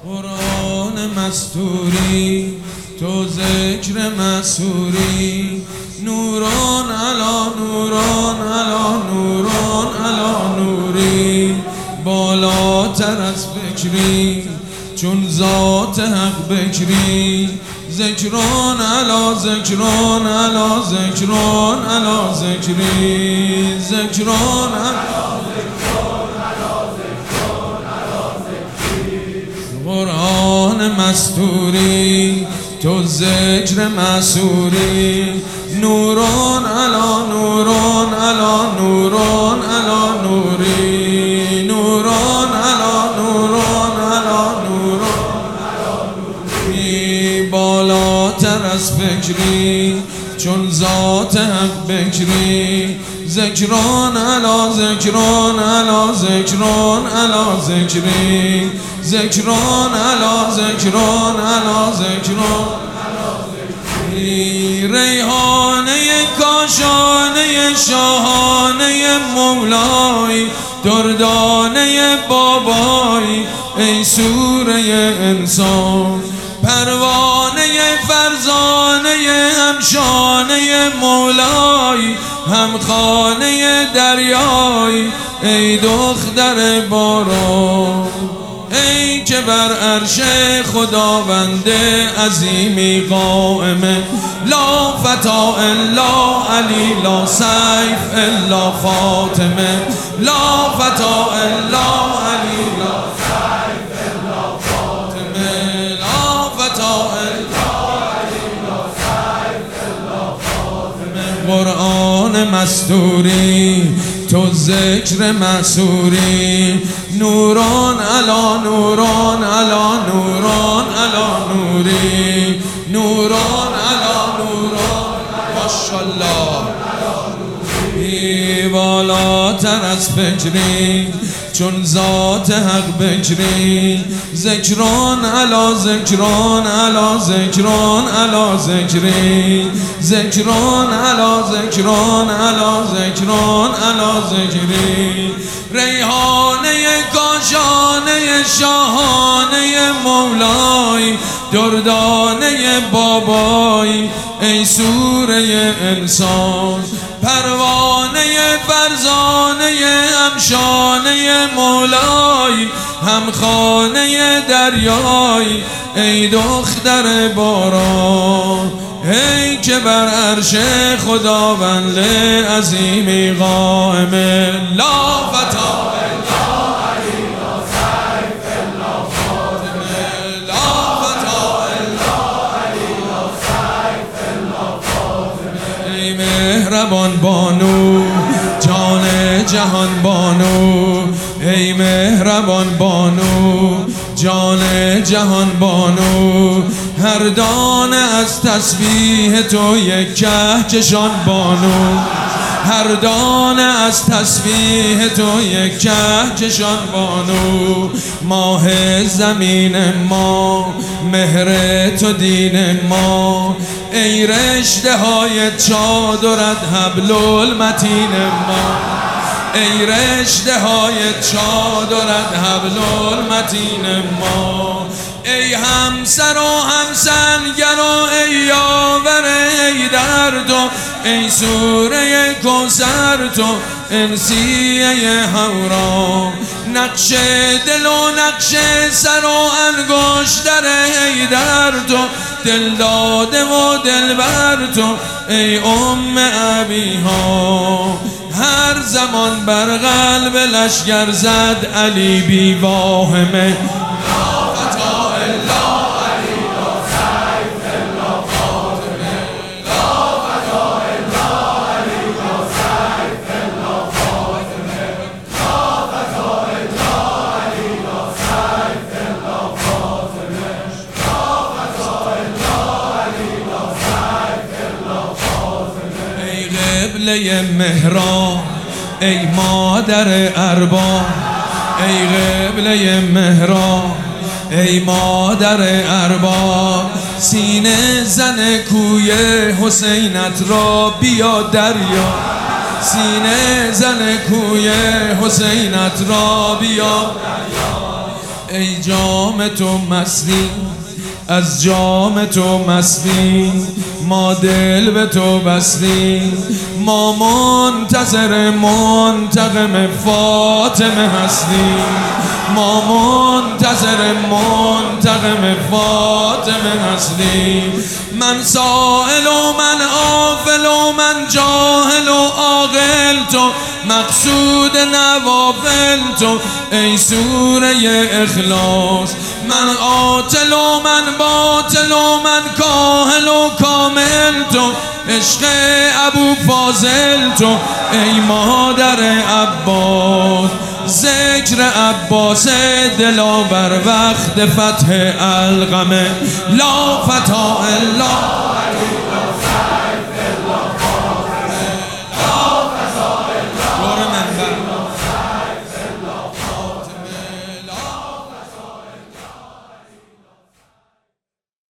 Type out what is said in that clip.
قرآن مستوری تو ذکر مسوری، نوران علا نوران علا نوران علا نوری، بالاتر از فکری چون ذات حق بکری، ذکران علا ذکران علا ذکران علا ذکری، ذکران علا قرآن مستوری تو ذکر مسوری، نوران علا نوران علا نوران علا نوری، نوران علا نوران علا نوران علا نوری، بالاتر از فکری چون ذات حق بکری، ذکران علا ذکران علا ذکران علا ذکری، ذکران علا ذکران علا ذکران علا ذکری، ریحانه کاشانه شاهانه مولای، دردانه بابای ای سوره انسان، پروانه فرزانه همشانه مولای، همخانه دریای ای دختر باران، ای که بر عرش خداوند عظیمی قائمه، لا فتا الا علی لا سیف الا فاطمه، لا فتا الا علی لا سیف الا فاطمه، لا فتا الا علی لا سیف الا فاطمه، قرآن مستوری تو ذکر مسوری، نوران علا نوران علا نوران علا نوری، نوران علا نوران ماشاءالله، بالاتر از فکری چون ذات حق بکری، ذکران علا ذکران علا ذکران علا ذکری، ذکران علا ذکران علا ذکران علا ذکری، ریحانه کاشانه شاهانه مولای، دردانه بابای ای سوره انسان، پروانه فرزانه همشانه مولای، همخانه دریای ای دختر باران، ای که بر عرش خداوند عظیمی قائمه، لا فتا الا علی لا سیف الا فاطمه، لا فتا الا علی لا سیف الا فاطمه، ای مهربان بانو جان جهان بانو، ای مهربان بانو جان جهان بانو، هر دانه از تسبیح تو یک کهکشان بانو، هر دانه از تسبیح تو یک کهکشان بانو، ماه زمین ما مهر تو دین ما، ای رشته های چادرت حبل المتین ما، ای رشته های چادرت حبل المتین ما، ای همسر و همسنگر و ای یاور ای در تو، ای سوره کوثر تو انسیه حورا، نقش دل و نقش سر و انگشتر ای در تو، دل داده و دل بر تو ای ام ابیها، هر زمان بر قلب لشگر زد علی بی واهمه، لا فتا الا علی لا سیف الا فاطمه، لا فتا الا علی لا سیف الا فاطمه، لا فتا الا علی لا سیف الا فاطمه، لا فتا الا علی لا سیف الا فاطمه، ای قبله مهران ای مادر ارباب، ای قبله مهران ای مادر ارباب، سینه زن کوی حسینت را بیا دریا، سینه زن کوی حسینت را بیا، ای جام تو مستی، از جام تو مستی، ما دل به تو بستی، ما منتظر منتقم فاطمه هستیم، ما منتظر منتقم فاطمه هستیم. من سائل و من غافل و من جاهل و عاقل تو، مقصود نوافل تو ای سوره اخلاص. من قاتل و من باطل و من کاهل و کامل تو، عشق ابو فاضل تو ای مادر عباس. ذکر عباس دلاور وقت فتح القمه، لا فتح الا